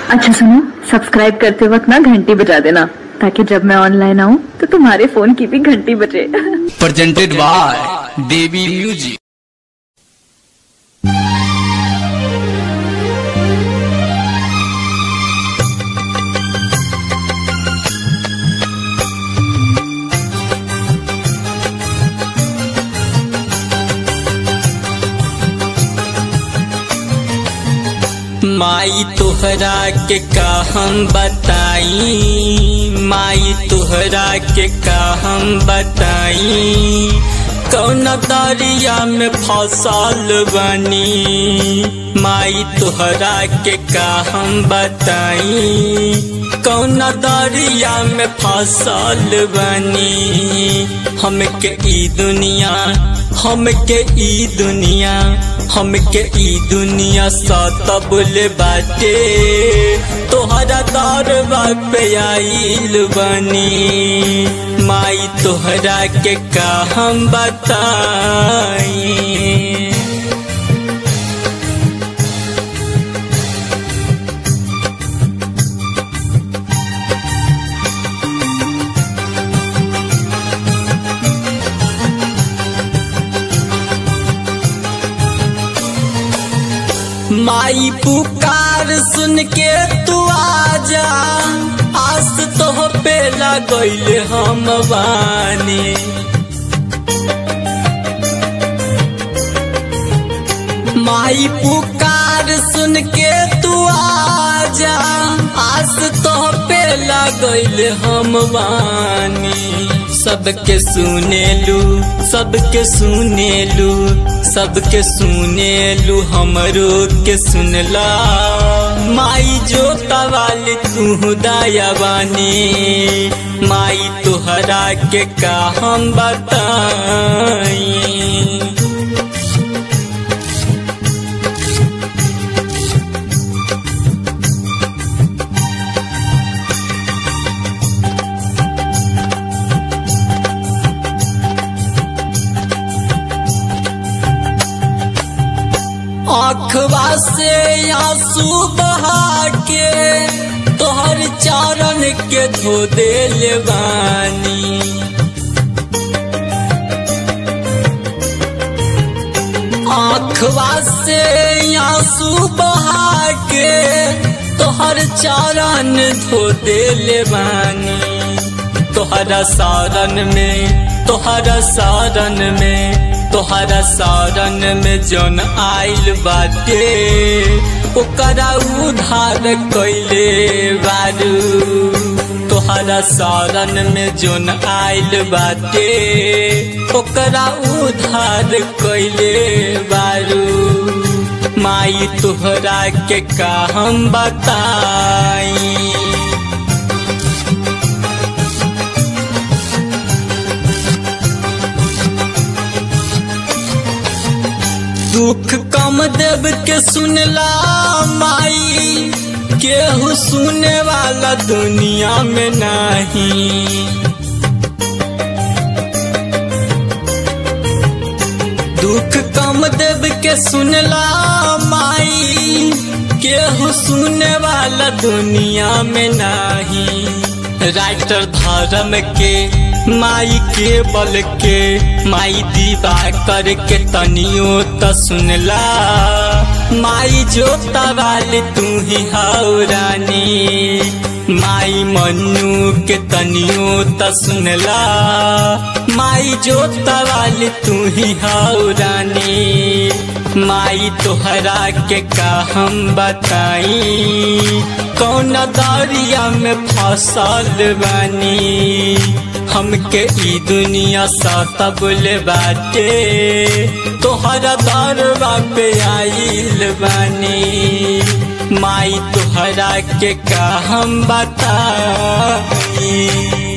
अच्छा सुनो, सब्सक्राइब करते वक्त ना घंटी बजा देना, ताकि जब मैं ऑनलाइन आऊँ तो तुम्हारे फोन की भी घंटी बजे। Presented by Devi music. माई तोहरा के का हम बताई, माई तोहरा के का हम बताई, कौन दरिया में फसल बनी। माई तोहरा के का हम बताई, कौन दरिया में फसल बनी। हमके ई दुनिया, हमके ई दुनिया, हमके ई दुनिया सतबुल बाटे, तोहरा दरबा पे आइल बनी। माई तोहरा के का हम बताई। माई पुकार सुन के तू आजा, आस तो पे लगैले हम बानी। माई पुकार सुन के तू आजा, आस तो पे लगैले हम बानी। सबके सुनेलू, सबके सुनेलू, सबके सुनेलू, हमरो के सुनला। माई जो तवाली तू दयावानी, माई तोहरा के का हम बताई। आँखवा से आंसू बहा के तोहर चरण के धो देले बानी। आँखवा से आंसू बहा के तोहर चरण धो देले बानी। तोहरा शरण में, तोहरा शरण में, तोहरा शरण में जौन आइल बाटे, ओकरा उधार कैले बारू। तोहरा शरण में जौन आइल बाटे, ओकरा उधार कैले बारू। माई तोहरा के का हम बताई। दुख कम देव के सुनला माई, केहू सुने वाला दुनिया में नहीं। दुख कम देव के सुनला माई, केहू सुने वाला दुनिया में नहीं। राइटर धर्म के माई के बल के, माई दीवा करके तनियो त सुनला। माई जोता वाली तू ही हाउ रानी, माई मन्नू के तनियो त सुनला। माई जोता वाली तू ही हाउ रानी, माई तोहरा के का हम बताई। कौन दरिया में फसल बनी, हमके ई दुनिया सतबुल बाटे, तोहरा दरबा पे आइल बानी। माई तोहरा के का हम बताई।